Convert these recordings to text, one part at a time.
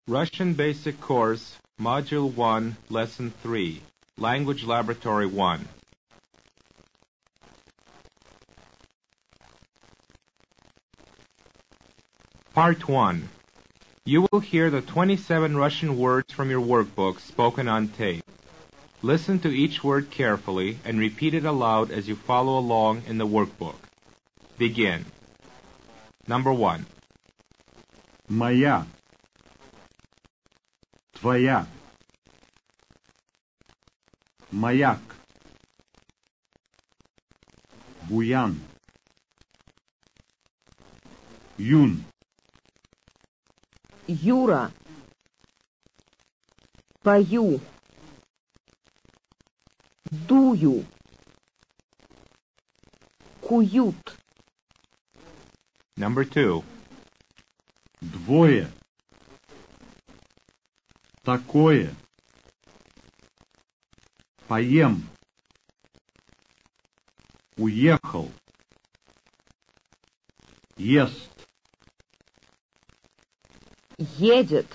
Russian Basic Course, Module 1, Lesson 3, Language Laboratory 1. Part 1. You will hear the 27 Russian words from your workbook spoken on tape. Listen to each word carefully and repeat it aloud as you follow along in the workbook. Begin. Number 1. Моя. Твоя. Маяк. Буян. Юн. Юра. Пою. Дую. Куют. Number 2. Двое. Такое. Поем. Уехал. Ест. Едет.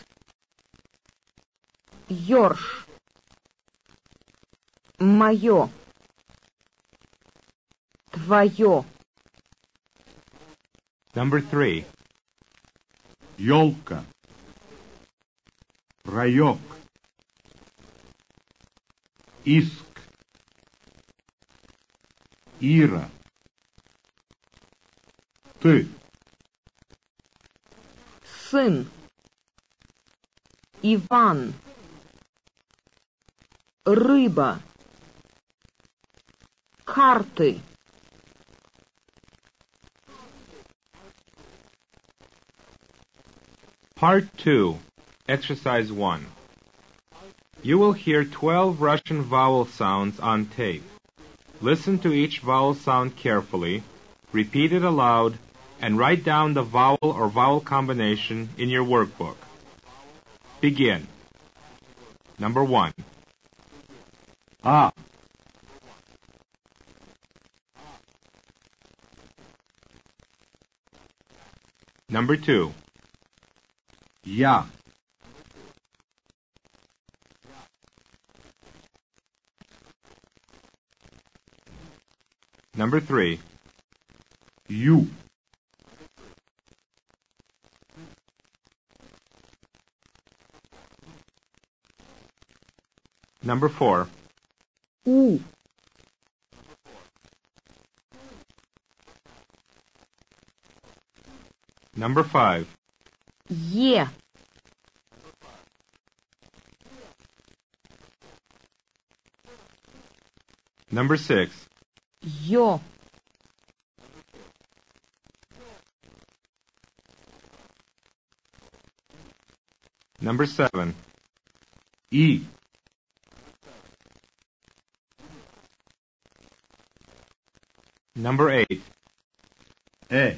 Ёрш. Моё. Твоё. Number 3. Ёлка. Раёк. Иск. Ира. Ты. Сын. Иван. Рыба. Карты. Part 2, Exercise 1. You will hear 12 Russian vowel sounds on tape. Listen to each vowel sound carefully, repeat it aloud, and write down the vowel or vowel combination in your workbook. Begin. Number 1. А. Number 2. Я. Number 3. Ю. Number 4. У. Number 5. Е. Number 6. Ё. Number 7. И. Number 8. Э.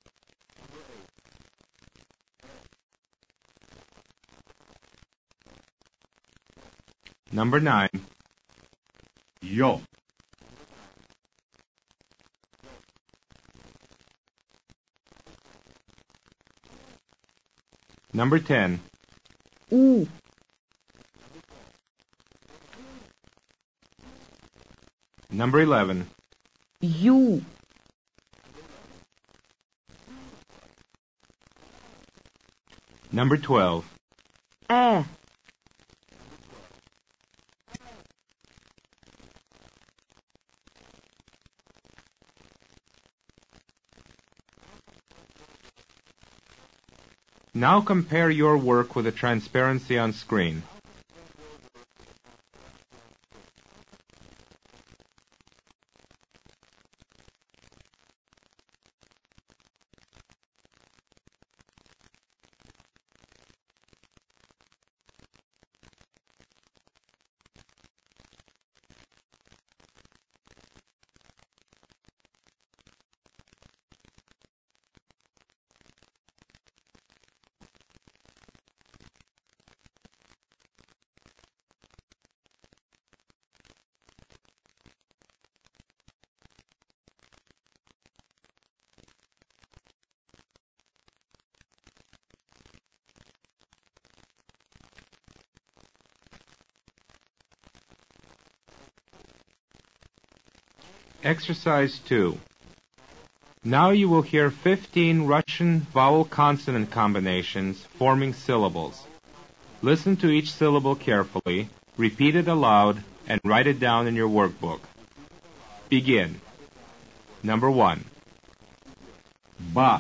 Number 9. Ё. Number 10. У. Number 11. Ю. Number 12. Э. Now compare your work with the transparency on screen. Exercise 2. Now you will hear 15 Russian vowel-consonant combinations forming syllables. Listen to each syllable carefully, repeat it aloud, and write it down in your workbook. Begin. Number 1. Ba.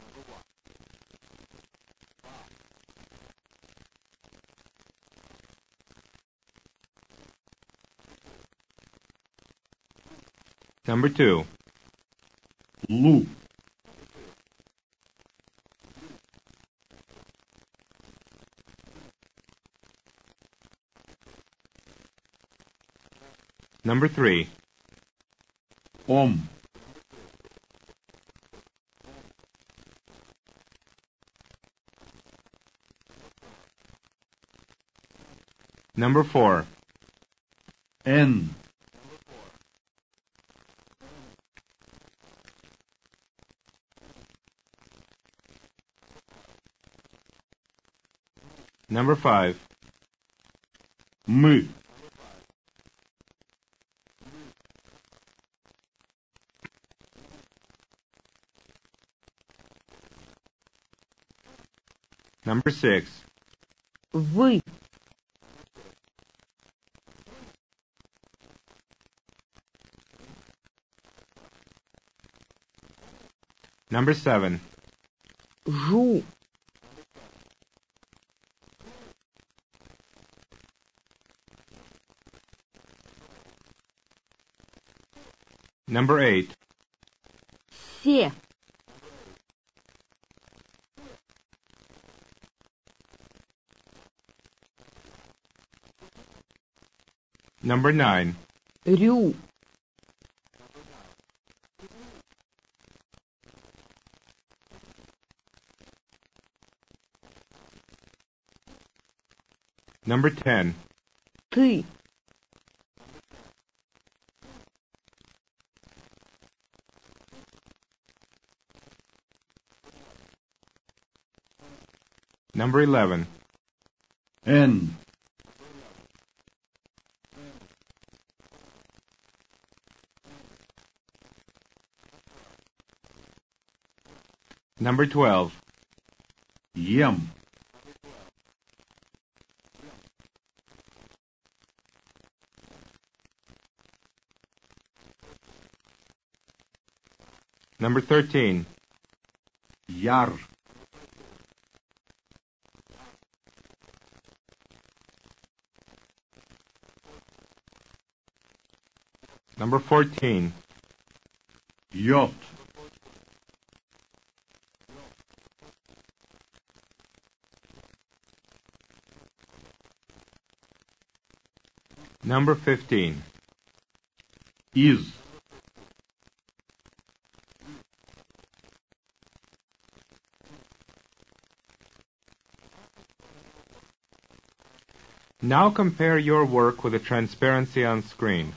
Number 2. Lu. Number 3. Om. Number 4. En. Number 5. Мы. Number 6. Вы. Number 7. Жу. Number 8. Се. Number 9. Рю. Number 10. Ты. Number 11. En. Number 12. Ем. Number 13. Яр. Number 14. Йод. Number 15. Из. Now compare your work with the transparency on screen.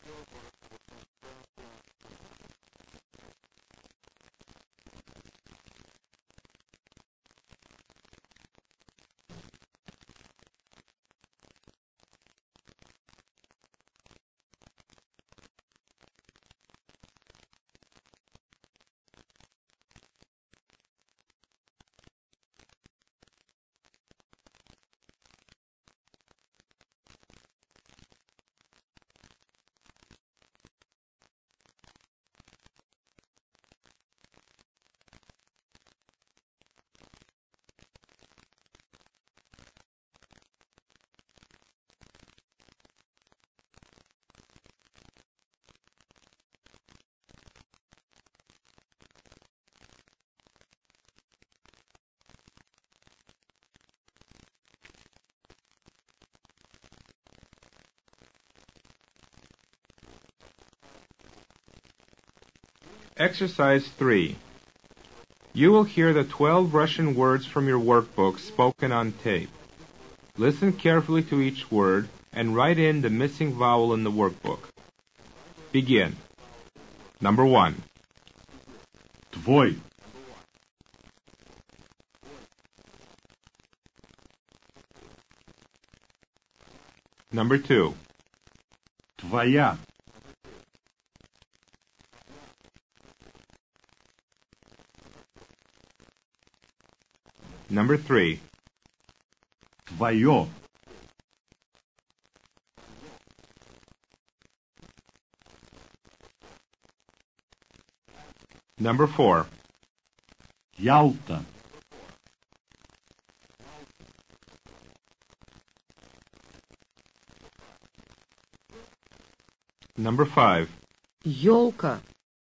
Exercise 3. You will hear the 12 Russian words from your workbook spoken on tape. Listen carefully to each word and write in the missing vowel in the workbook. Begin. Number 1. Твой. Number 2. Твоя. Number 3. Твое. Number 4. Ялта. Number 5. Ёлка.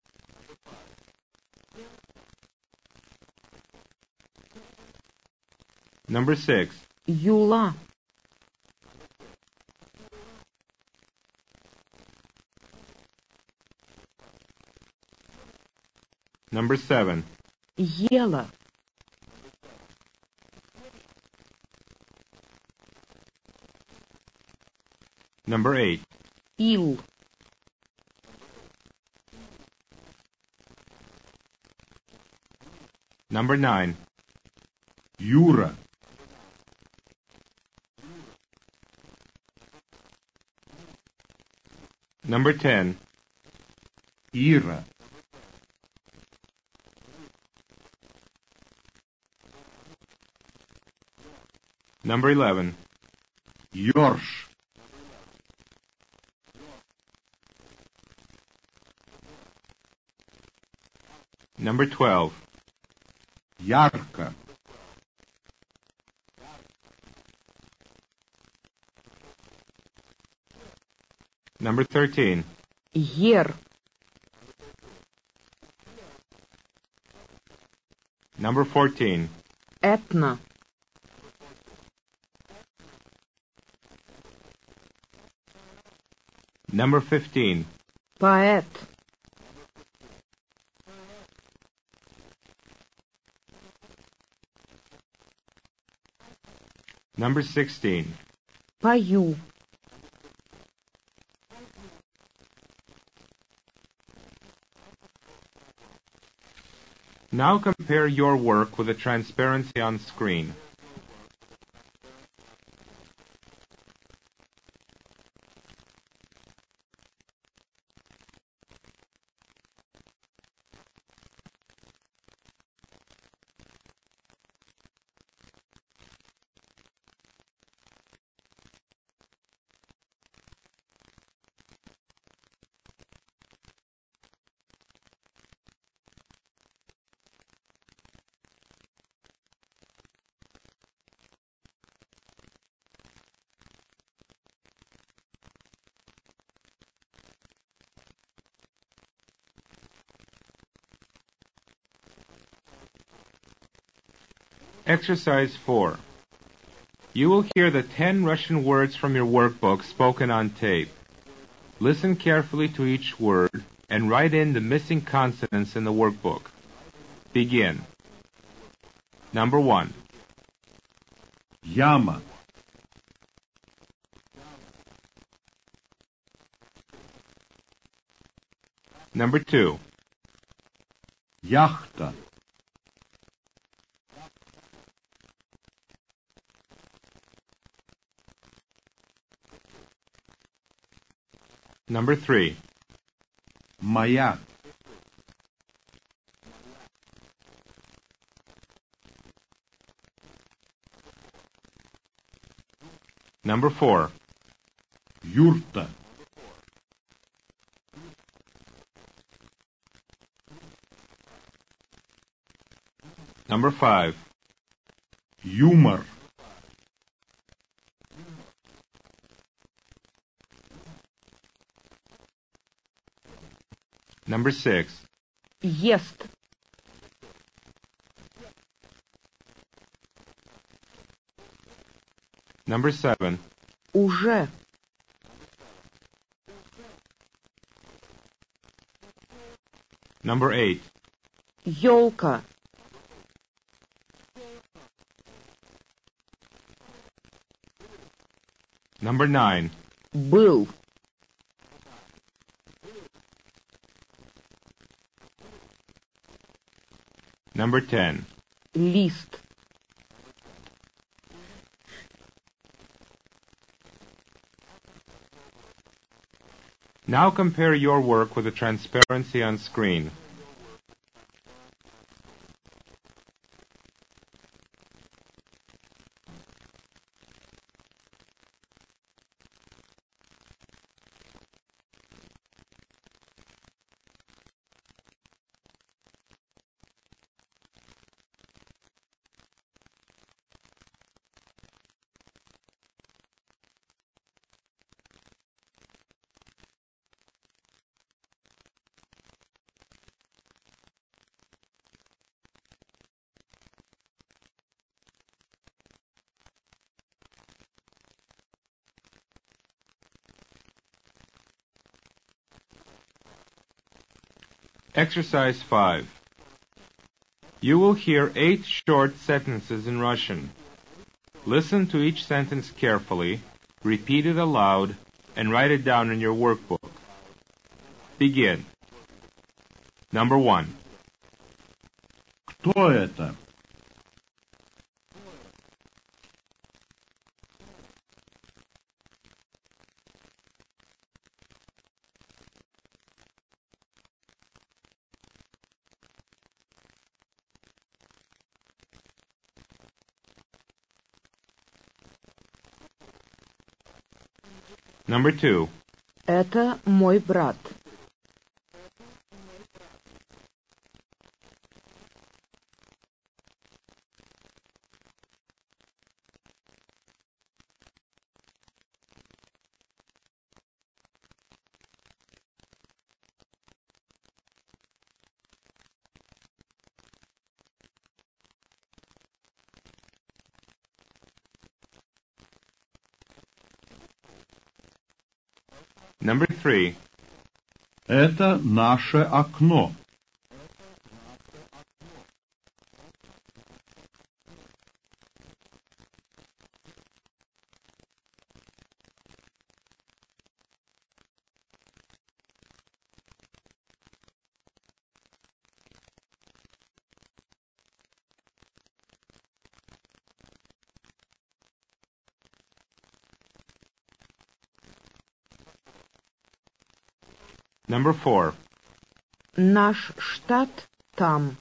Number 6. Юла. Number 7. Ела. Number 8. Ил. Number 9. Юра. Number 10. Ира. Number 11. Ёрш. Number 12. Ярко. Number 13. Ер. Number 14. Этно. Number 15. Поэт. Number 16. Пою. Now compare your work with the transparency on screen. Exercise 4. You will hear the 10 Russian words from your workbook spoken on tape. Listen carefully to each word and write in the missing consonants in the workbook. Begin. Number 1. Яма. Number 2. Яхта. Number 3. Маяк. Number 4. Юрта. Number 5. Юмор. Number 6. Ест. Number 7. Уже. Number 8. Ёлка. Number 9. Был. Number 10. Лист. Now compare your work with the transparency on screen. Exercise 5. You will hear 8 short sentences in Russian. Listen to each sentence carefully, repeat it aloud, and write it down in your workbook. Begin. Number 1. Кто это? Number 2. Это мой брат. Number 3. Это наше окно. Number 4. Наш штат там.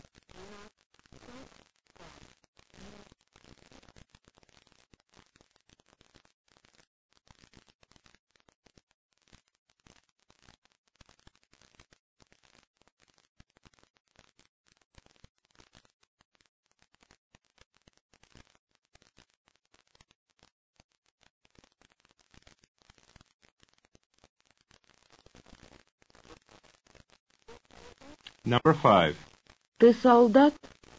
Number 5. Ты солдат?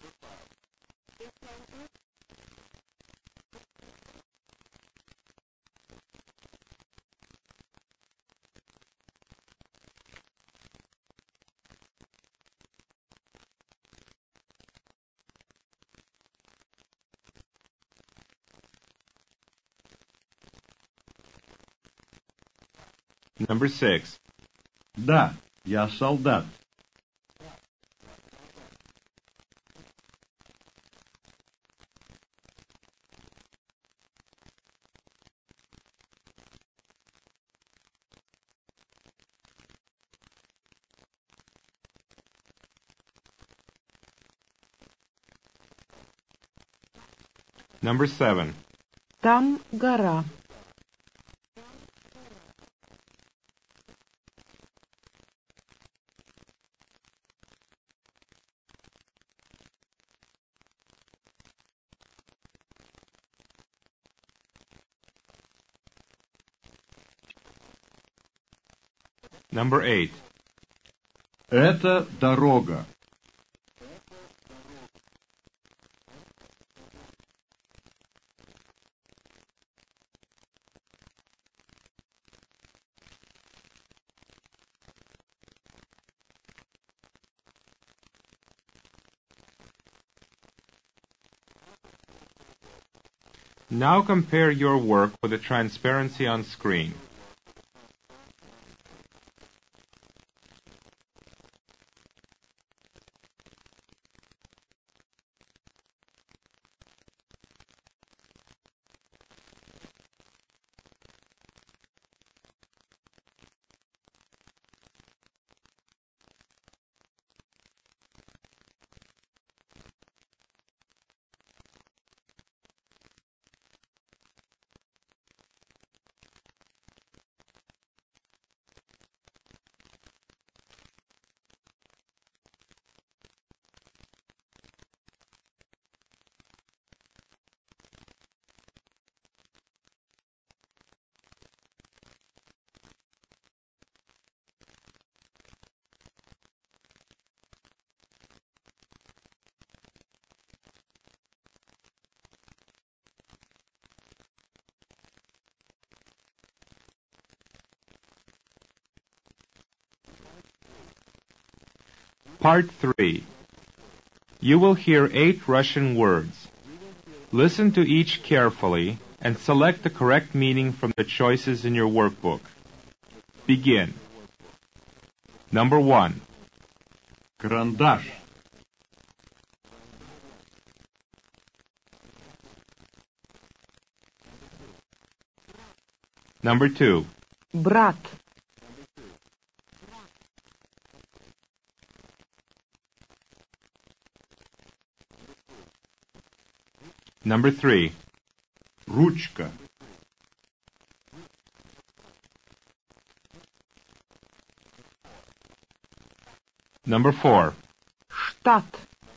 Number 6. Да, я солдат. Number 7. Там гора. Number 8. Это дорога. Now compare your work with the transparency on screen. Part 3. You will hear 8 Russian words. Listen to each carefully and select the correct meaning from the choices in your workbook. Begin. Number 1. Карандаш. Number 2. Брат. Number 3. Ручка. Number 4. Штат.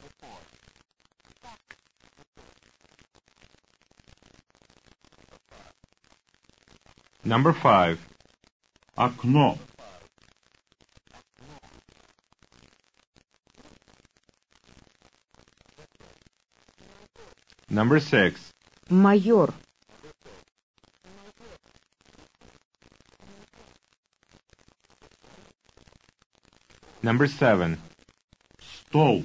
Number 5. Окно. Number 6. Майор. Number 7. Стол.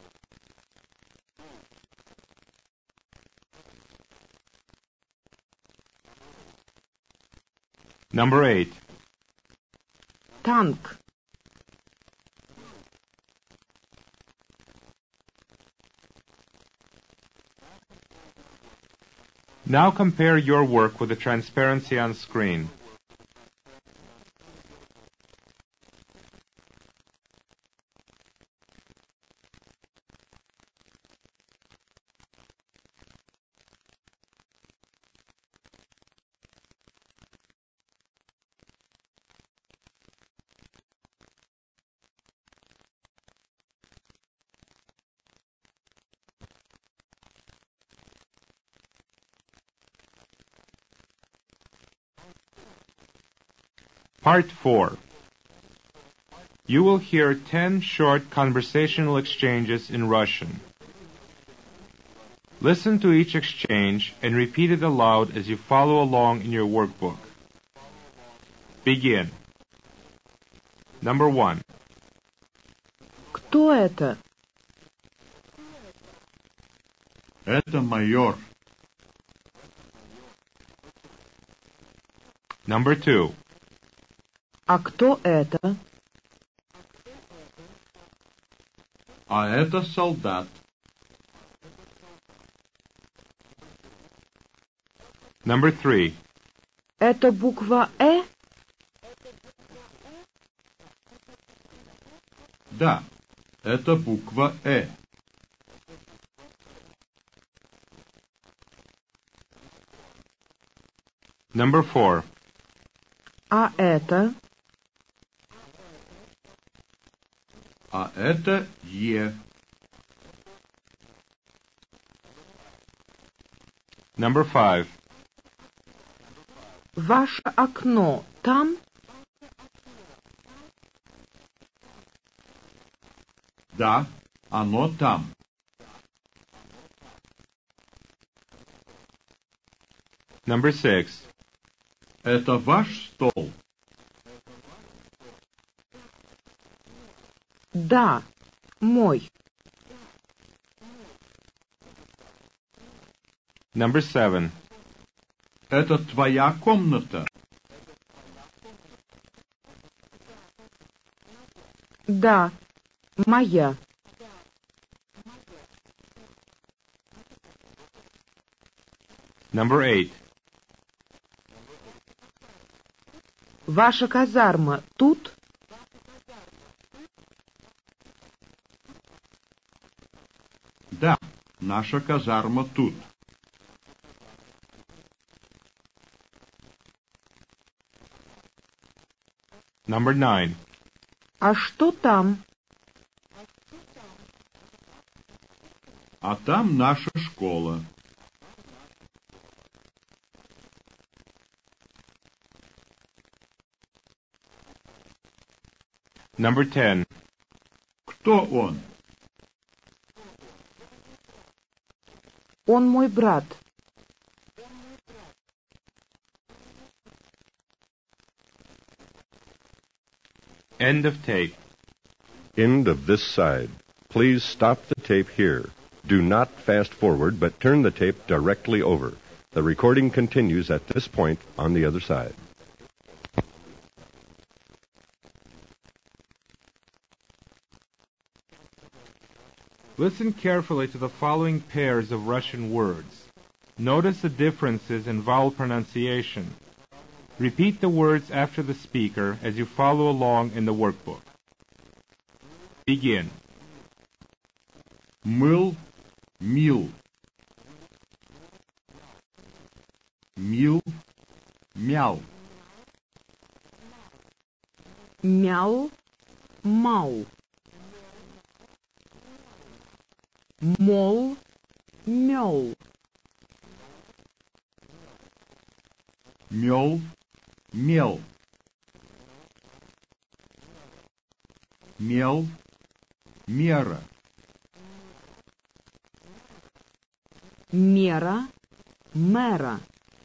Number 8. Танк. Now compare your work with the transparency on screen. Part 4. You will hear 10 short conversational exchanges in Russian. Listen to each exchange and repeat it aloud as you follow along in your workbook. Begin. Number 1. Кто это? Это майор. Number 2. А кто это? А это солдат. Number 3. Это буква «Э»? Да, это буква «Э». Number 4. А это? А это «Е». Number 5. Ваше окно там? Да, оно там. Number 6. Это ваш стол? Да, мой. Number 7. Это твоя комната? Да, моя. Number 8. Ваша казарма тут? Да, наша казарма тут. Number 9. А что там? А там наша школа. Number 10. Кто он? Он мой брат. End of tape. end of this side. Please stop the tape here. Do not fast forward, but turn the tape directly over. The recording continues at this point on the other side. Listen carefully to the following pairs of Russian words. Notice the differences in vowel pronunciation. Repeat the words after the speaker as you follow along in the workbook. Begin. Мыл, мил. Мил, мяу. Мяу, мау. Мол, мел. Мел, мел. Мел, мера. Мера, мера.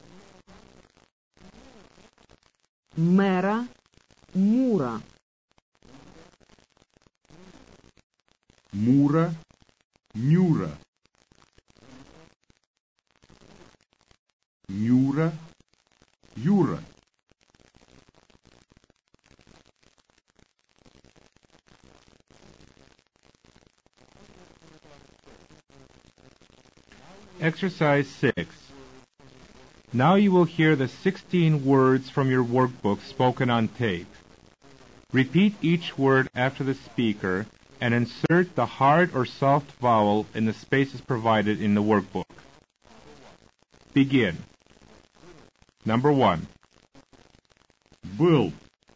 Мера, мура. Мура, Нюра. Нюра, Юра. Exercise 6. Now you will hear the 16 words from your workbook spoken on tape. Repeat each word after the speaker and insert the hard or soft vowel in the spaces provided in the workbook. Begin. Number 1. Был.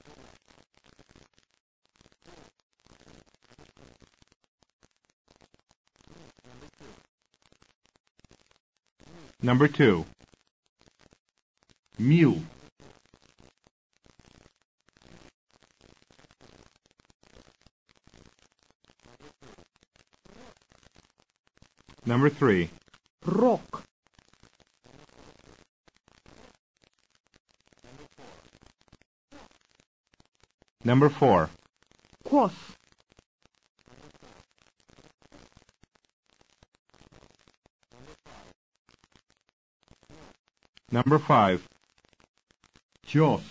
Number 2. Мил. Number 3. Рок. Number 4. Кос. Number 5. Тес.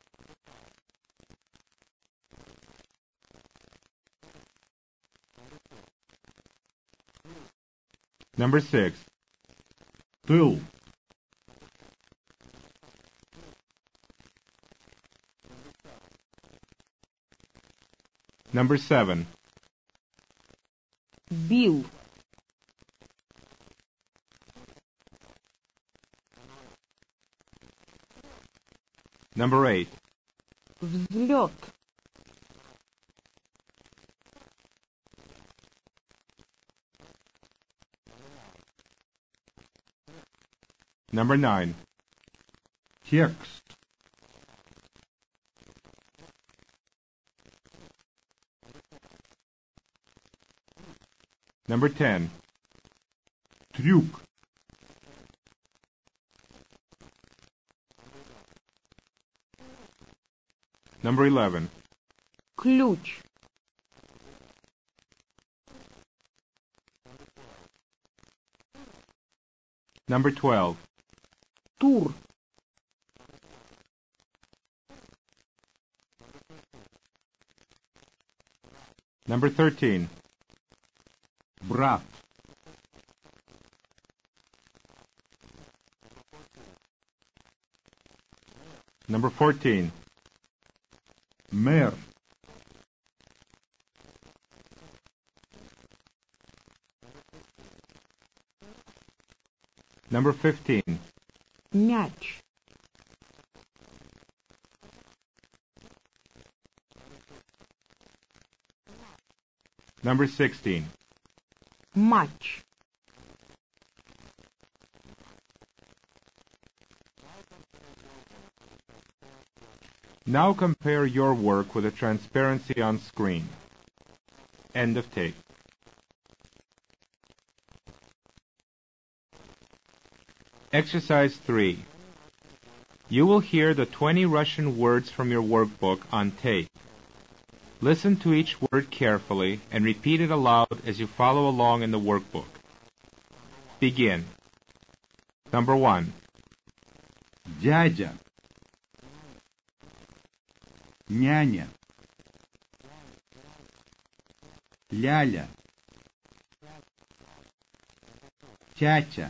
Number 6. Тыл. Number 7. Бил. Number 8. Взлет. Number 9. Текст. Number 10. Трюк. Number 11. Ключ. Number 12. Тур. Number 13. Брат. Number 14. Мэр. Number 15. Мяч. Number 16. Матч. Now compare your work with the transparency on screen. End of tape. Exercise 3. You will hear the 20 Russian words from your workbook on tape. Listen to each word carefully and repeat it aloud as you follow along in the workbook. Begin. Number 1. Дядя. Няня. Ляля. Тятя.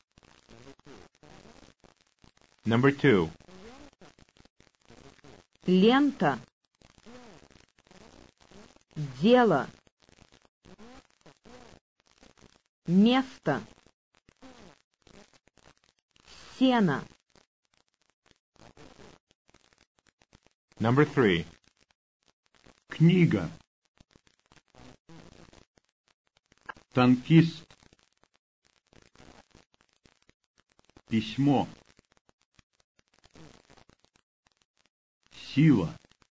Number 2. Лента. Дело. Место. Сено. Number 3. Книга. Танкист. Письмо. Сила.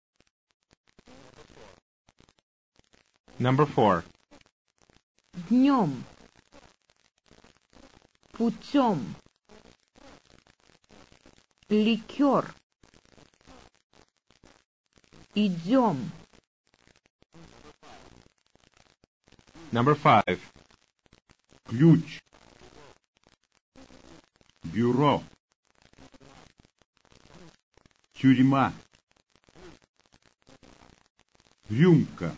Number 4. Днем. Путем. Ликер. Идем. Number 5. Ключ. Бюро. Тюрьма. Рюмка.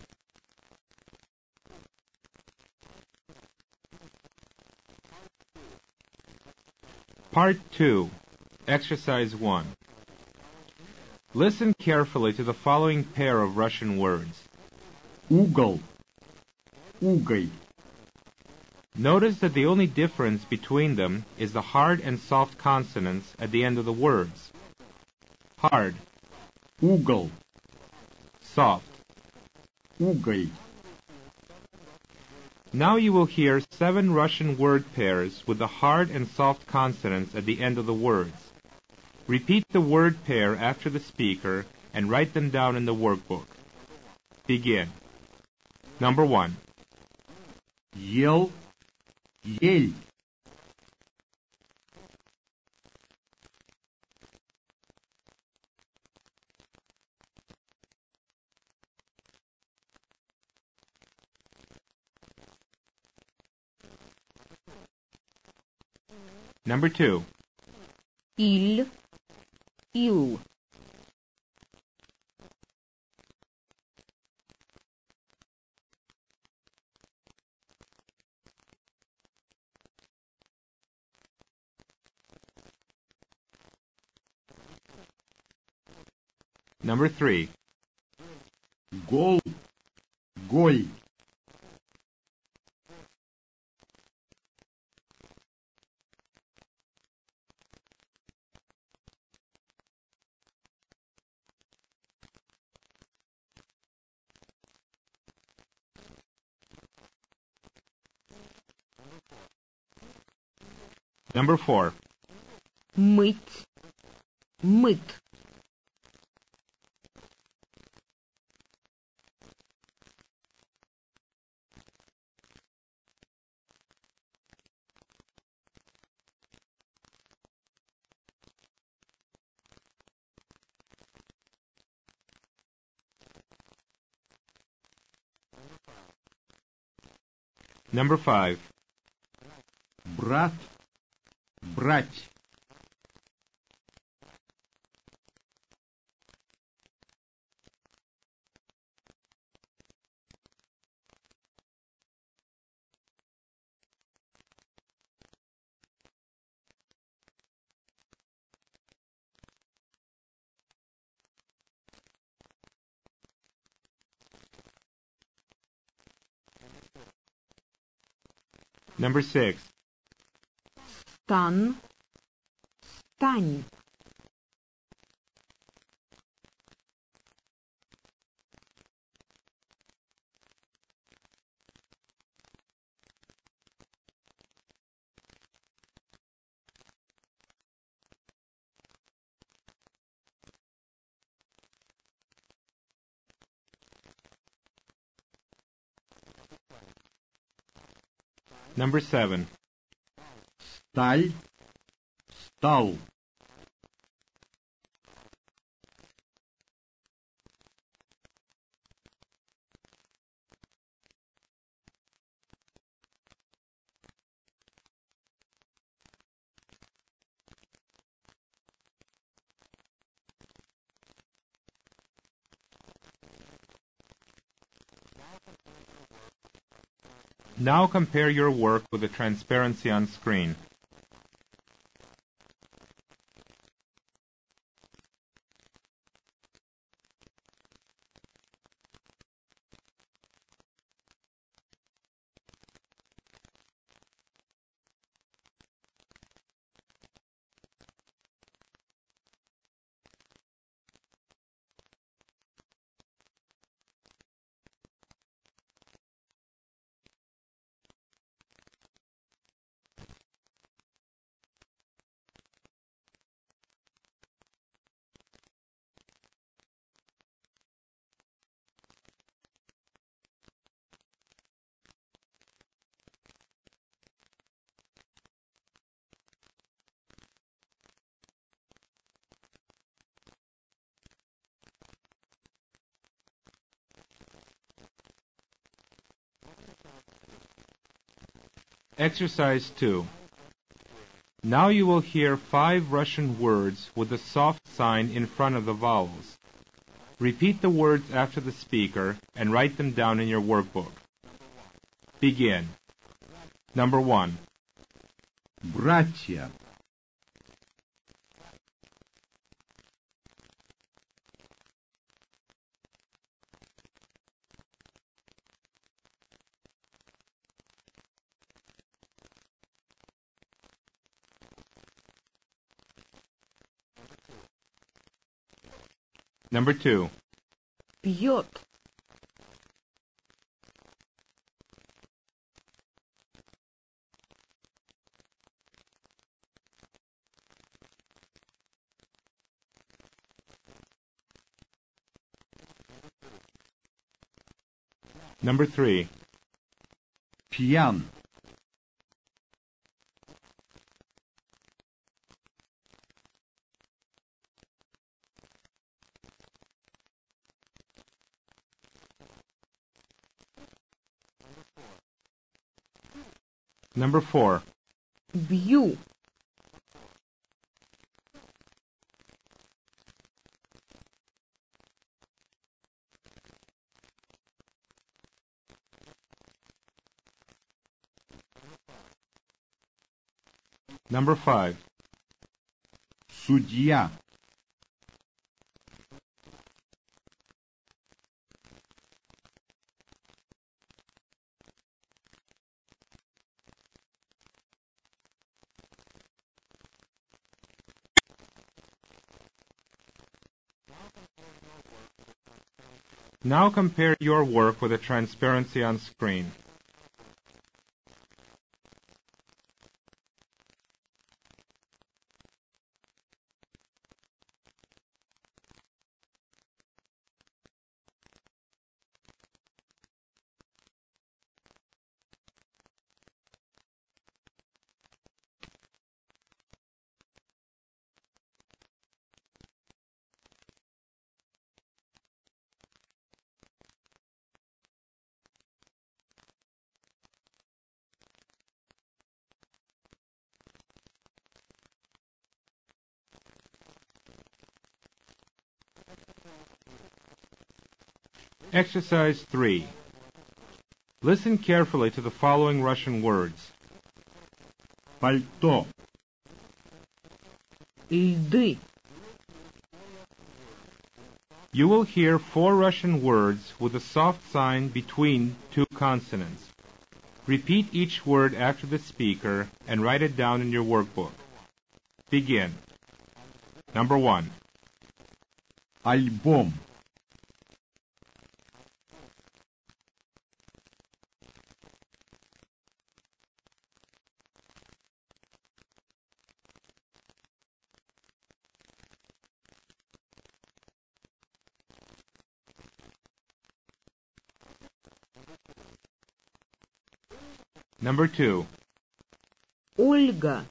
Part 2. Exercise 1. Listen carefully to the following pair of Russian words. Угол. Угой. Notice that the only difference between them is the hard and soft consonants at the end of the words. Hard, Угол. soft. Угой. Now you will hear 7 Russian word pairs with the hard and soft consonants at the end of the words. Repeat the word pair after the speaker and write them down in the workbook. Begin. Number 1. Ел. Ель. Number 2. Иль. Ил. Number 3. Гол. Голь. Number 4. Мыть. Мыт. Number 5. Брат. Брать. Number 6. Стан. Стань. Number 7. Сталь. Стал. Now compare your work with the transparency on screen. Exercise 2. Now you will hear 5 Russian words with a soft sign in front of the vowels. Repeat the words after the speaker and write them down in your workbook. Begin. Number 1. Братья. Number 2. Пьет. Number 3. Пьян. Number 4. Бью. Number 5. Судья. Now compare your work with the transparency on screen. Exercise 3. Listen carefully to the following Russian words. Пальто. Льды. You will hear 4 Russian words with a soft sign between 2 consonants. Repeat each word after the speaker and write it down in your workbook. Begin. Number 1. Альбом. Number 2. Ольга.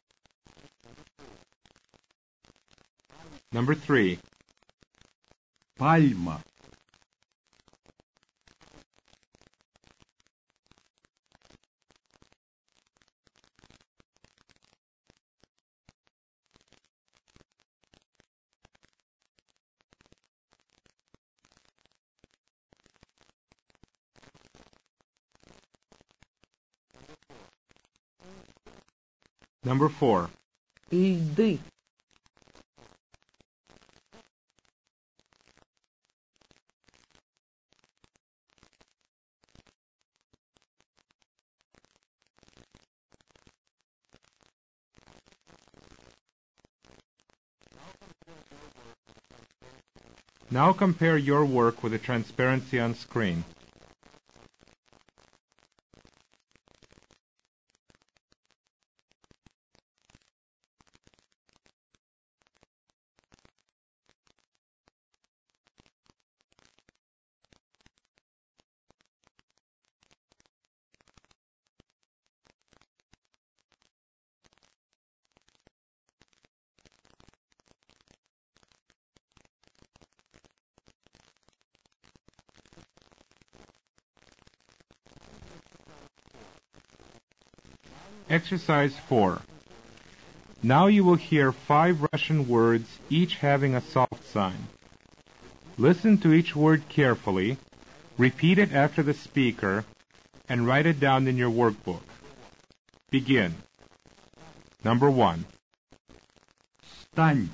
Number 3. Пальма. Number 4. Льды. Now compare your work with the transparency on screen. Exercise 4. Now you will hear 5 Russian words, each having a soft sign. Listen to each word carefully, repeat it after the speaker, and write it down in your workbook. Begin. Number 1. Стань.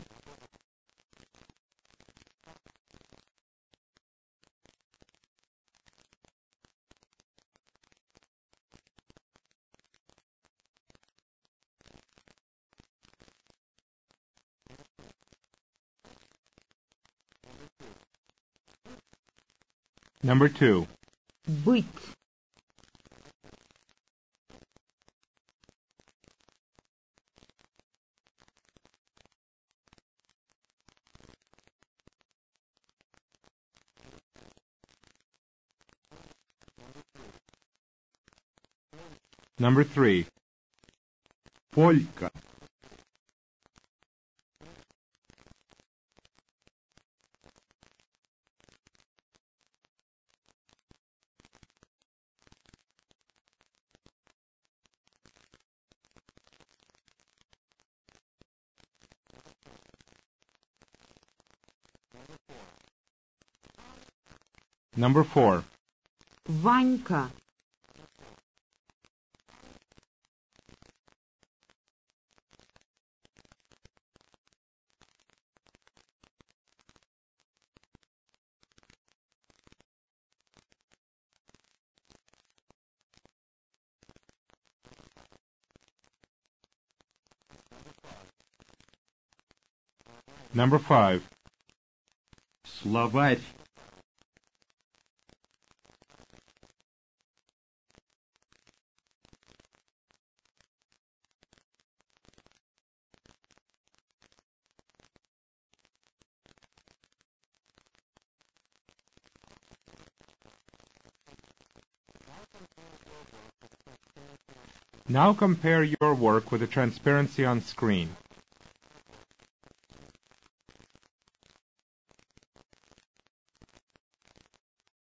Number 2. Быть. Number 3. Полька. Number 4. Ванька. Number 5. Словарь. Now compare your work with the transparency on screen.